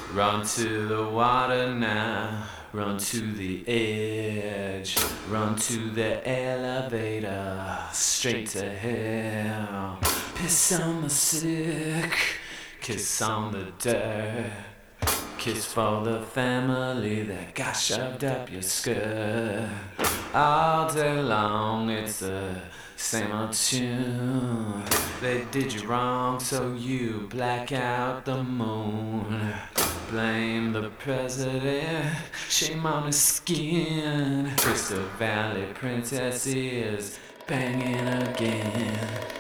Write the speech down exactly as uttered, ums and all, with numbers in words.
Run to the water now, run to the edge, run to the elevator, straight to hell. Piss on the sick, kiss on the dirt, kiss for the family that got shoved up your skirt. All day long it's the same old tune. They did you wrong so you black out the moon. Blame the president, shame on his skin. Crystal Valley princess is banging again.